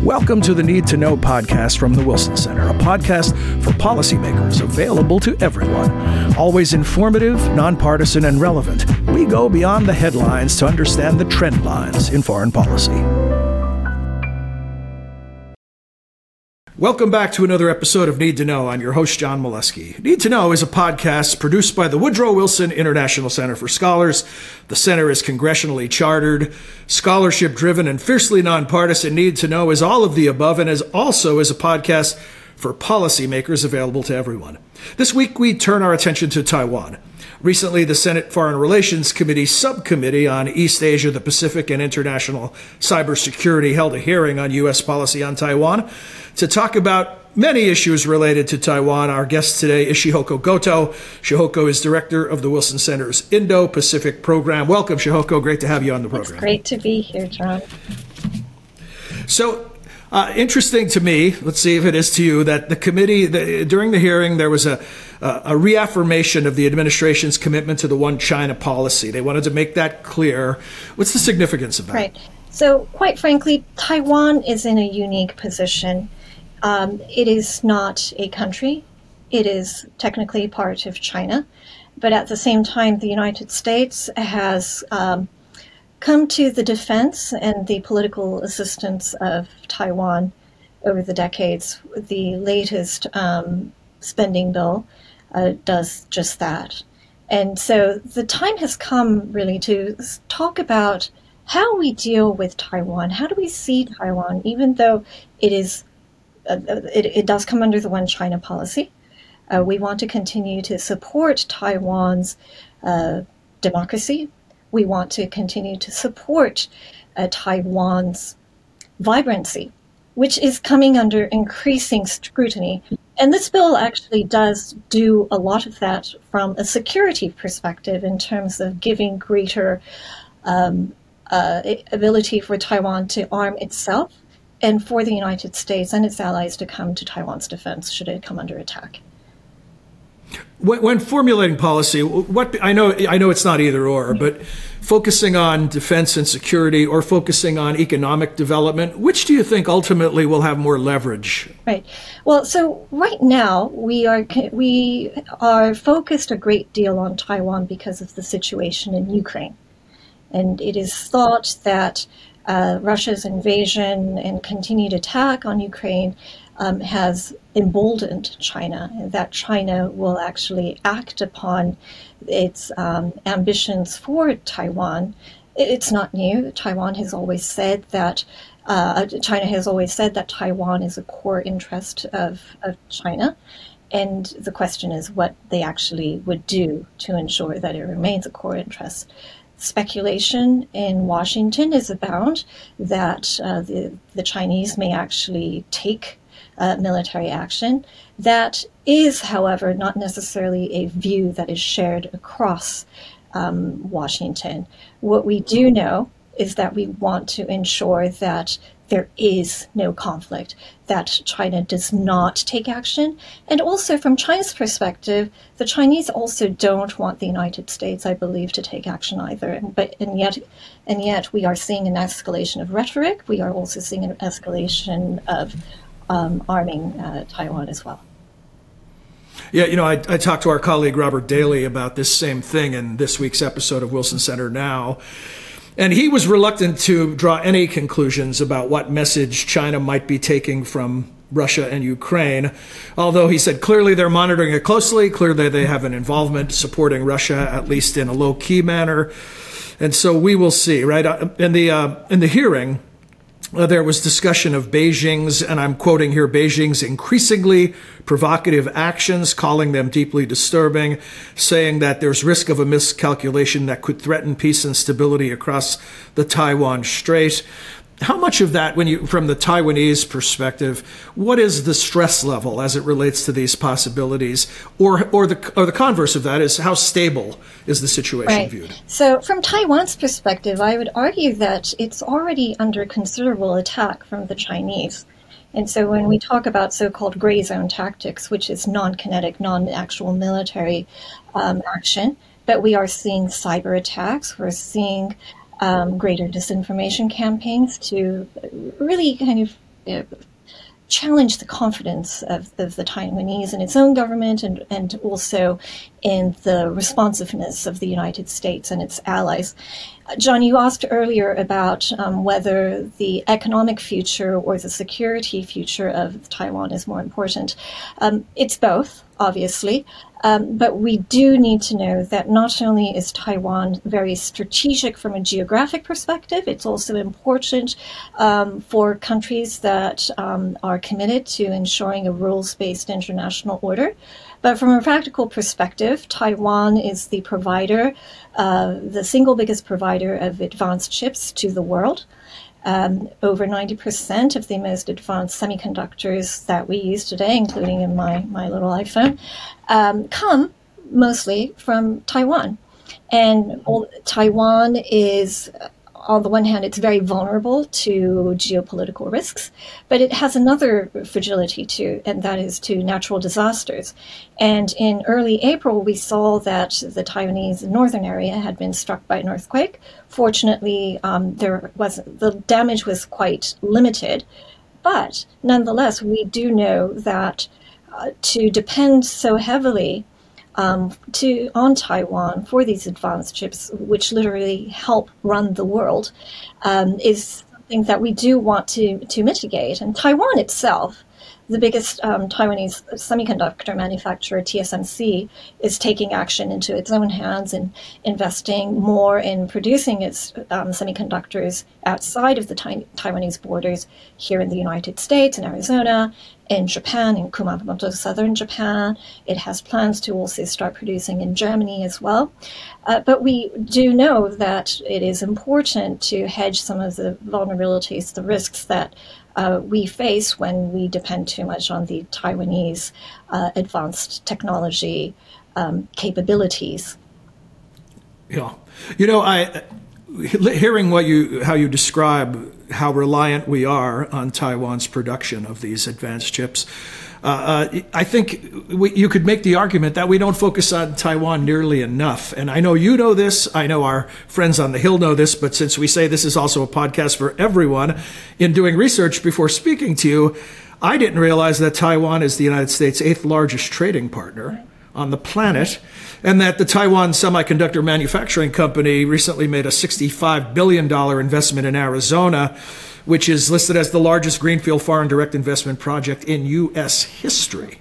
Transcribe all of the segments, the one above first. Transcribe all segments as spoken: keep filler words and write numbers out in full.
Welcome to the Need to Know podcast from the Wilson Center, a podcast for policymakers available to everyone. Always informative, nonpartisan, and relevant, we go beyond the headlines to understand the trend lines in foreign policy. Welcome back to another episode of Need to Know. I'm your host, John Molesky. Need to Know is a podcast produced by the Woodrow Wilson International Center for Scholars. The center is congressionally chartered, scholarship-driven, and fiercely nonpartisan. Need to Know is all of the above and is also is a podcast for policymakers available to everyone. This week, we turn our attention to Taiwan. Recently, the Senate Foreign Relations Committee Subcommittee on East Asia, the Pacific, and International Cybersecurity held a hearing on U S policy on Taiwan. To talk about many issues related to Taiwan, our guest today is Chihoko Goto. Chihoko is director of the Wilson Center's Indo-Pacific program. Welcome, Chihoko. Great to have you on the program. It's great to be here, John. So, Uh, interesting to me, let's see if it is to you, that the committee, the, during the hearing, there was a, a, a reaffirmation of the administration's commitment to the One China policy. They wanted to make that clear. What's the significance of that? Right. So, quite frankly, Taiwan is in a unique position. Um, it is not a country. It is technically part of China. But at the same time, the United States has um, come to the defense and the political assistance of Taiwan over the decades. The latest um, spending bill uh, does just that. And so the time has come really to talk about how we deal with Taiwan. How do we see Taiwan, even though it is uh, it, it does come under the One China policy? Uh, we want to continue to support Taiwan's uh, democracy. We want to continue to support uh, Taiwan's vibrancy, which is coming under increasing scrutiny. And this bill actually does do a lot of that from a security perspective in terms of giving greater um, uh, ability for Taiwan to arm itself and for the United States and its allies to come to Taiwan's defense should it come under attack. When formulating policy, what I know, I know it's not either or, but focusing on defense and security or focusing on economic development, which do you think ultimately will have more leverage? Right. Well, so right now we are we are focused a great deal on Taiwan because of the situation in Ukraine, and it is thought that uh, Russia's invasion and continued attack on Ukraine Um, has emboldened China, and that China will actually act upon its um, ambitions for Taiwan. It's not new. Taiwan has always said that uh, China has always said that Taiwan is a core interest of, of China, and the question is what they actually would do to ensure that it remains a core interest. Speculation in Washington is abound that uh, the, the Chinese may actually take Uh, military action. That is, however, not necessarily a view that is shared across um, Washington. What we do know is that we want to ensure that there is no conflict, that China does not take action. And also from China's perspective, the Chinese also don't want the United States, I believe, to take action either. But and yet, and yet we are seeing an escalation of rhetoric. We are also seeing an escalation of Um, arming uh, Taiwan as well. Yeah, you know, I, I talked to our colleague Robert Daly about this same thing in this week's episode of Wilson Center Now, and he was reluctant to draw any conclusions about what message China might be taking from Russia and Ukraine, although he said clearly they're monitoring it closely, clearly they have an involvement supporting Russia, at least in a low-key manner, and so we will see, right? In the, uh, in the hearing, Uh, there was discussion of Beijing's, and I'm quoting here, Beijing's increasingly provocative actions, calling them deeply disturbing, saying that there's risk of a miscalculation that could threaten peace and stability across the Taiwan Strait. How much of that, when you, from the Taiwanese perspective, what is the stress level as it relates to these possibilities, or or the or the converse of that is how stable is the situation right. viewed? So, from Taiwan's perspective, I would argue that it's already under considerable attack from the Chinese. And so, when we talk about so-called gray zone tactics, which is non-kinetic, non-actual military um, action, but we are seeing cyber attacks, we're seeing Um, greater disinformation campaigns to really kind of uh, challenge the confidence of, of the Taiwanese in its own government and, and also in the responsiveness of the United States and its allies. Uh, John, you asked earlier about um, whether the economic future or the security future of Taiwan is more important. Um, it's both, obviously. Um, but we do need to know that not only is Taiwan very strategic from a geographic perspective, it's also important um, for countries that um, are committed to ensuring a rules-based international order. But from a practical perspective, Taiwan is the provider, uh, the single biggest provider of advanced chips to the world. Um, over ninety percent of the most advanced semiconductors that we use today, including in my, my little iPhone, um, come mostly from Taiwan. And all, Taiwan is, on the one hand, it's very vulnerable to geopolitical risks, but it has another fragility too, and that is to natural disasters. And in early April, we saw that the Taiwanese northern area had been struck by an earthquake. Fortunately, um, there wasn't, the damage was quite limited, but nonetheless, we do know that uh, to depend so heavily Um, to on Taiwan for these advanced chips, which literally help run the world, um, is something that we do want to to mitigate. And Taiwan itself, the biggest um, Taiwanese semiconductor manufacturer, T S M C, is taking action into its own hands and investing more in producing its um, semiconductors outside of the tai- Taiwanese borders here in the United States, in Arizona, in Japan, in Kumamoto, southern Japan. It has plans to also start producing in Germany as well. Uh, but we do know that it is important to hedge some of the vulnerabilities, the risks that uh, we face when we depend too much on the Taiwanese uh, advanced technology um, capabilities. Yeah. You know, I hearing what you how you describe how reliant we are on Taiwan's production of these advanced chips, uh, uh, I think we, you could make the argument that we don't focus on Taiwan nearly enough. And I know you know this. I know our friends on the Hill know this. But since we say this is also a podcast for everyone, in doing research before speaking to you, I didn't realize that Taiwan is the United States' eighth largest trading partner on the planet, and that the Taiwan Semiconductor Manufacturing Company recently made a sixty-five billion dollars investment in Arizona, which is listed as the largest greenfield foreign direct investment project in U S history.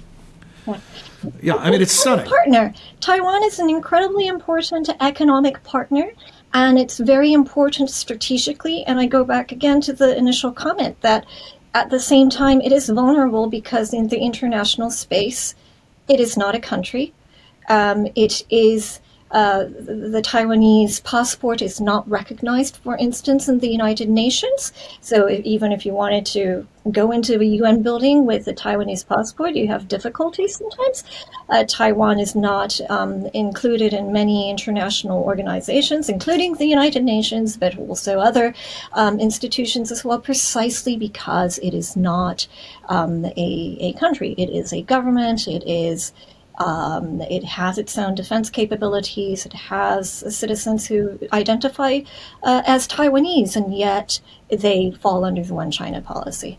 Yeah, I mean, it's stunning. Partner. Taiwan is an incredibly important economic partner, and it's very important strategically. And I go back again to the initial comment that at the same time, it is vulnerable because in the international space, it is not a country. Um, it is uh, the Taiwanese passport is not recognized, for instance, in the United Nations. So if, even if you wanted to go into a U N building with a Taiwanese passport, you have difficulties sometimes. Uh, Taiwan is not um, included in many international organizations, including the United Nations, but also other um, institutions as well, precisely because it is not um, a, a country. It is a government. It is Um, it has its own defense capabilities. It has citizens who identify uh, as Taiwanese, and yet they fall under the One China policy.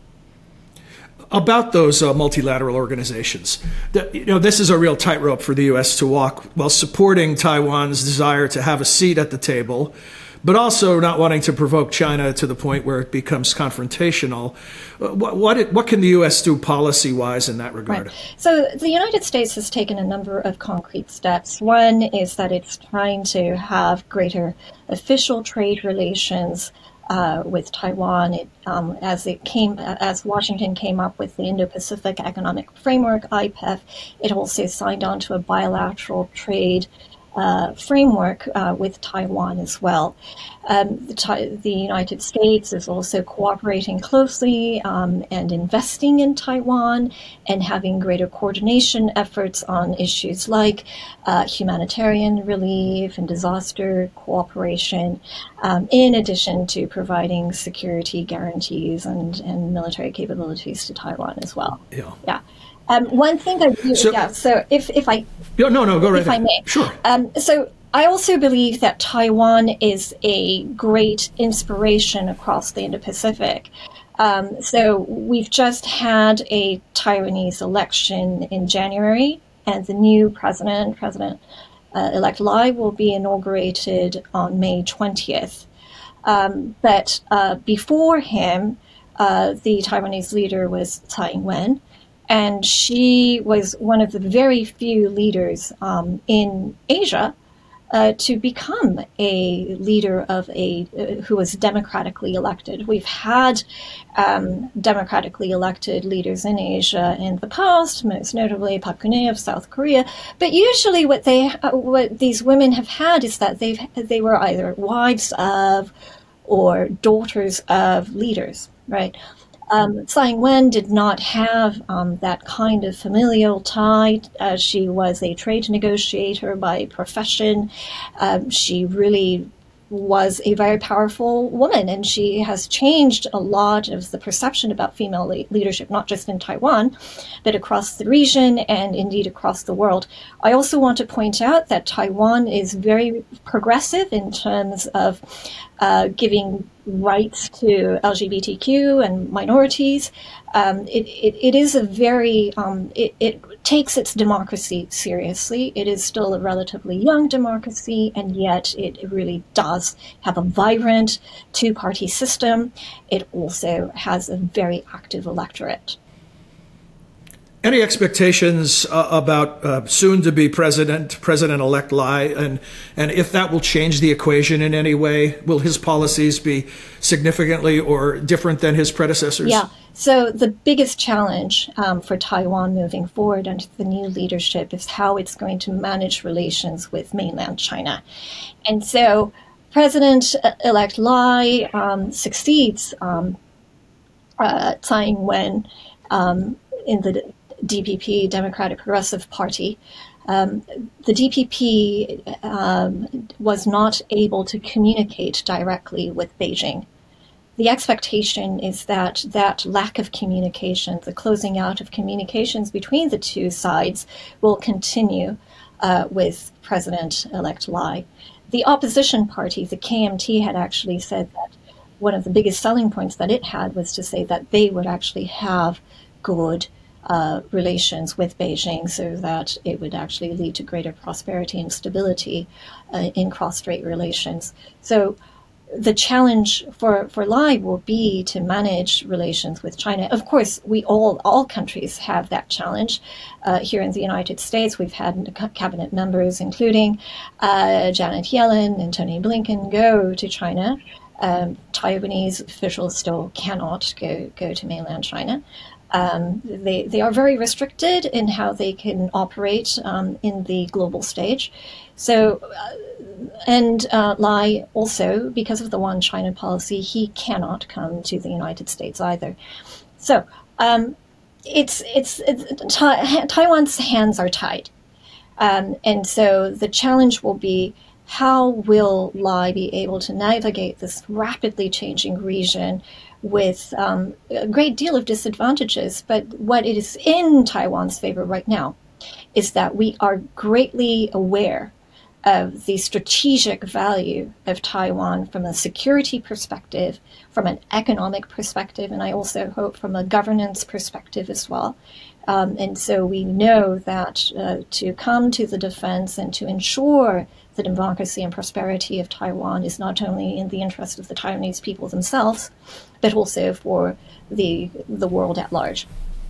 About those uh, multilateral organizations, the, you know, this is a real tightrope for the U S to walk while supporting Taiwan's desire to have a seat at the table, but also not wanting to provoke China to the point where it becomes confrontational. What what, it, what can the U S do policy-wise in that regard? Right. So the United States has taken a number of concrete steps. One is that it's trying to have greater official trade relations uh, with Taiwan. It, um, as it came, as Washington came up with the Indo-Pacific Economic Framework, I P E F, it also signed on to a bilateral trade Uh, framework uh, with Taiwan as well. Um, the, the United States is also cooperating closely um, and investing in Taiwan and having greater coordination efforts on issues like uh, humanitarian relief and disaster cooperation, um, in addition to providing security guarantees and, and military capabilities to Taiwan as well. Yeah. Yeah. Um, one thing I do, so, yeah, so if, if I... No, no, go right If ahead. I may. Sure. Um, so I also believe that Taiwan is a great inspiration across the Indo-Pacific. Um, so we've just had a Taiwanese election in January, and the new president, President-elect uh, Lai, will be inaugurated on May twentieth. Um, but uh, before him, uh, the Taiwanese leader was Tsai Ing-wen, and she was one of the very few leaders um, in Asia Uh, to become a leader of a uh, who was democratically elected. We've had um, democratically elected leaders in Asia in the past, most notably Park Geun-hye of South Korea. But usually, what they uh, what these women have had is that they they were either wives of or daughters of leaders, right? Um, Tsai Ing-wen did not have um, that kind of familial tie. Uh, she was a trade negotiator by profession. Um, she really was a very powerful woman, and she has changed a lot of the perception about female le- leadership, not just in Taiwan, but across the region and indeed across the world. I also want to point out that Taiwan is very progressive in terms of uh, giving rights to L G B T Q and minorities. Um, it, it, it is a very, um, it, it takes its democracy seriously. It is still a relatively young democracy, and yet it really does have a vibrant two-party system. It also has a very active electorate. Any expectations uh, about uh, soon-to-be president, President-elect Lai, and and if that will change the equation in any way? Will his policies be significantly or different than his predecessors? Yeah. So the biggest challenge um, for Taiwan moving forward under the new leadership is how it's going to manage relations with mainland China. And so President-elect Lai um, succeeds um, uh, Tsai Ing-wen um, in the D P P, Democratic Progressive Party. Um, the D P P um, was not able to communicate directly with Beijing. The expectation is that that lack of communication, the closing out of communications between the two sides, will continue uh, with President-elect Lai. The opposition party, the K M T, had actually said that one of the biggest selling points that it had was to say that they would actually have good Uh, relations with Beijing, so that it would actually lead to greater prosperity and stability uh, in cross-strait relations. So the challenge for, for Lai will be to manage relations with China. Of course, we all, all countries have that challenge. Uh, here in the United States, we've had cabinet members, including uh, Janet Yellen and Tony Blinken, go to China. Um, Taiwanese officials still cannot go, go to mainland China. Um, they, they are very restricted in how they can operate um, in the global stage. So, uh, and uh, Lai also, because of the One China policy, he cannot come to the United States either. So, um, it's, it's, it's ta- Taiwan's hands are tied. Um, and so the challenge will be, how will Lai be able to navigate this rapidly changing region with um, a great deal of disadvantages? But what is in Taiwan's favor right now is that we are greatly aware of the strategic value of Taiwan from a security perspective, from an economic perspective, and I also hope from a governance perspective as well. Um, and so we know that uh, to come to the defense and to ensure the democracy and prosperity of Taiwan is not only in the interest of the Taiwanese people themselves, but also for the the world at large.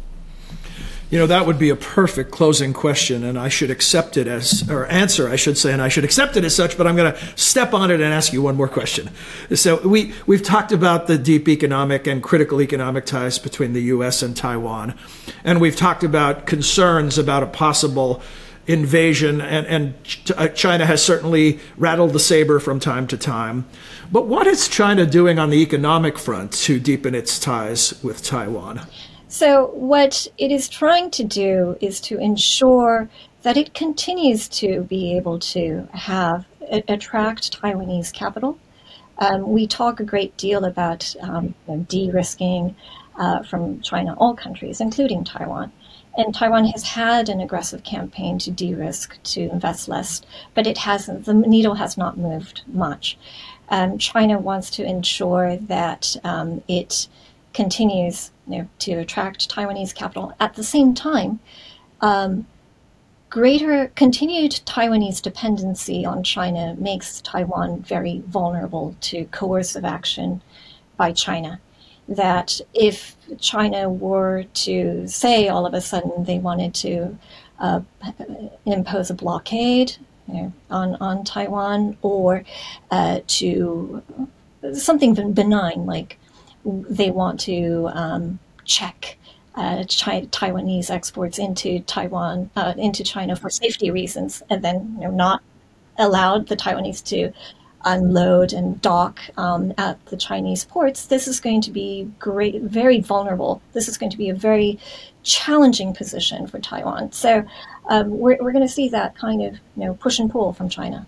You know, that would be a perfect closing question, and I should accept it as, or answer, I should say, and I should accept it as such, but I'm going to step on it and ask you one more question. So we, we've talked about the deep economic and critical economic ties between the U S and Taiwan, and we've talked about concerns about a possible invasion, and, and China has certainly rattled the saber from time to time. But what is China doing on the economic front to deepen its ties with Taiwan? So what it is trying to do is to ensure that it continues to be able to have attract Taiwanese capital. Um, we talk a great deal about um, you know, de-risking uh, from China, all countries, including Taiwan. And Taiwan has had an aggressive campaign to de-risk, to invest less, but it hasn't, the needle has not moved much. Um, China wants to ensure that um, it continues, you know, to attract Taiwanese capital. At the same time, um, greater continued Taiwanese dependency on China makes Taiwan very vulnerable to coercive action by China. That if China were to say all of a sudden they wanted to uh, impose a blockade, you know, on, on Taiwan, or uh, to something benign, like they want to um, check uh, Chi- Taiwanese exports into Taiwan, uh, into China for safety reasons, and then, you know, not allowed the Taiwanese to unload and dock um, at the Chinese ports, this is going to be great, very vulnerable. This is going to be a very challenging position for Taiwan. So um, we're, we're going to see that kind of, you know, push and pull from China.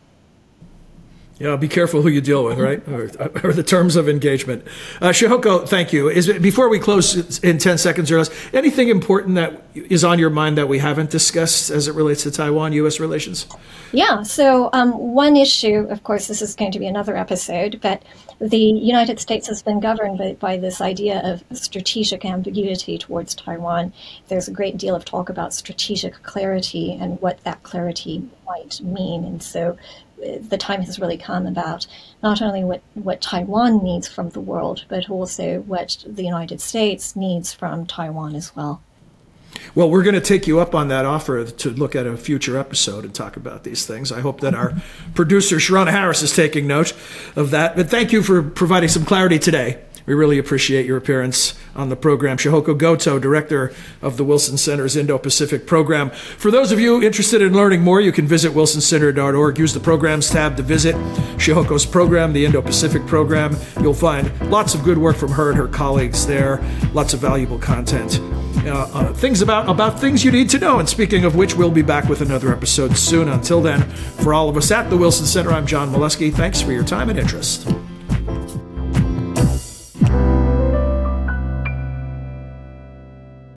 Yeah, be careful who you deal with, right? Or, or the terms of engagement. Uh, Chihoko, thank you. Is it, before we close in ten seconds or less, anything important that is on your mind that we haven't discussed as it relates to Taiwan-U S relations? Yeah, so um, one issue, of course, this is going to be another episode, but the United States has been governed by, by this idea of strategic ambiguity towards Taiwan. There's a great deal of talk about strategic clarity and what that clarity might mean. And so the time has really come about not only what, what Taiwan needs from the world, but also what the United States needs from Taiwan as well. Well, we're going to take you up on that offer to look at a future episode and talk about these things. I hope that our producer, Sharona Harris, is taking note of that. But thank you for providing some clarity today. We really appreciate your appearance on the program. Chihoko Goto, Director of the Wilson Center's Indo-Pacific Program. For those of you interested in learning more, you can visit wilson center dot org. Use the Programs tab to visit Chihoko's program, the Indo-Pacific Program. You'll find lots of good work from her and her colleagues there, lots of valuable content. Uh, uh, things about, about things you need to know. And speaking of which, we'll be back with another episode soon. Until then, for all of us at the Wilson Center, I'm John Milewski. Thanks for your time and interest.